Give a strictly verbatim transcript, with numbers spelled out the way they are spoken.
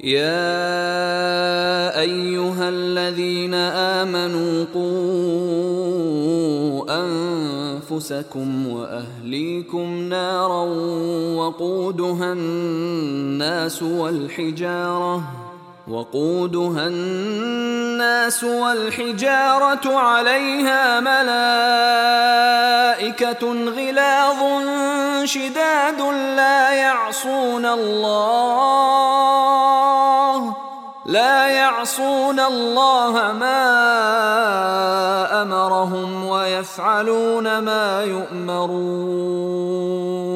يا أيها الذين آمنوا قوا أنفسكم وأهليكم نارا وقودها الناس والحجارة وقودها الناس والحجارة عليها ملائكة غلاظ شداد لا يعصون الله لا يعصون الله ما أمرهم ويفعلون ما يؤمرون.